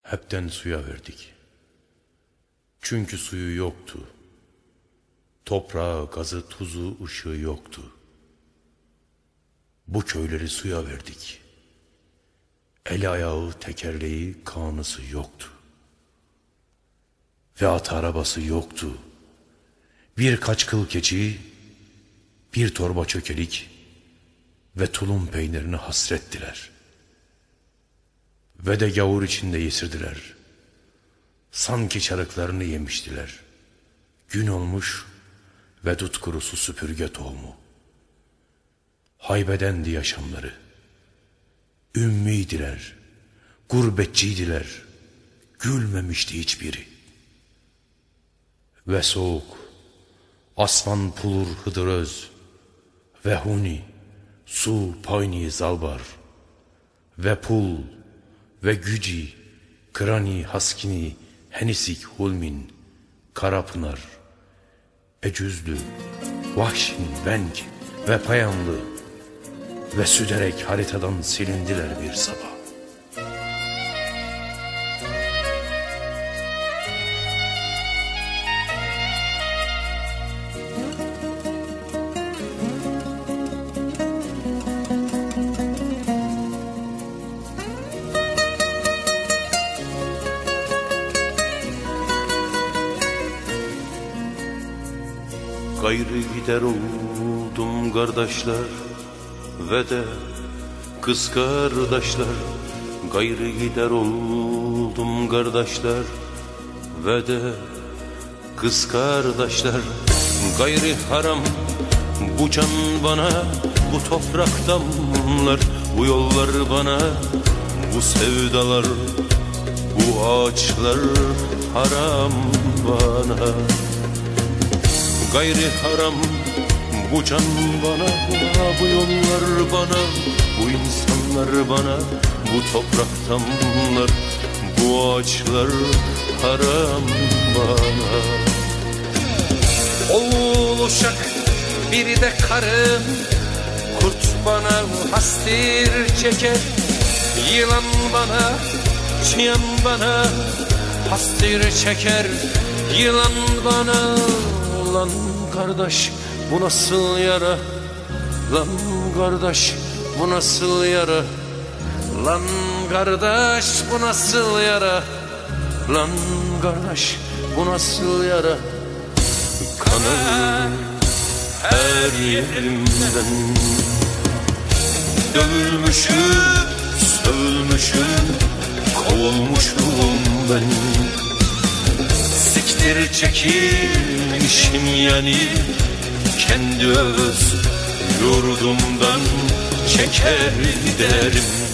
hepten suya verdik. Çünkü suyu yoktu. Toprağı, gazı, tuzu, ışığı yoktu. Bu köyleri suya verdik. El ayağı, tekerleği, kanısı yoktu. Ve at arabası yoktu. Birkaç kıl keçi, bir torba çökelik ve tulum peynirini hasrettiler. Ve de gavur içinde yesirdiler. Sanki çarıklarını yemiştiler. Gün olmuş ve dut kurusu süpürge tohumu. Haybedendi yaşamları. Ümmiydiler, gurbetçiydiler. Gülmemişti hiçbiri. Ve soğuk, asman pulur hıdıröz, ve huni, su payni zalbar, ve pul, ve güci, krani haskini, henisik hulmin, karapınar, ecüzlü, vahşin, venk ve payanlı ve süderek haritadan silindiler bir sabah. Gayrı gider oldum kardeşler ve de kız kardeşler. Gayrı gider oldum kardeşler ve de kız kardeşler. Gayrı haram bu can bana, bu toprak damlar, bu yollar bana, bu sevdalar, bu ağaçlar haram bana. Gayrı haram bu can bana, bu yollar bana, bu insanlar bana, bu toprak damlar, bu ağaçlar haram bana. Oğul uşak biri de karı, kurt bana hastir çeker. Yılan bana, çıyan bana hastir çeker. Yılan bana. Lan kardeş bu nasıl yara? Lan kardeş bu nasıl yara? Lan kardeş bu nasıl yara? Lan kardeş bu nasıl yara? Kanım her yerimden. Dövülmüşüm, sövülmüşüm, kovulmuşum ben. Siktir çekilmişim yani, kendi öz yurdumdan çeker giderim.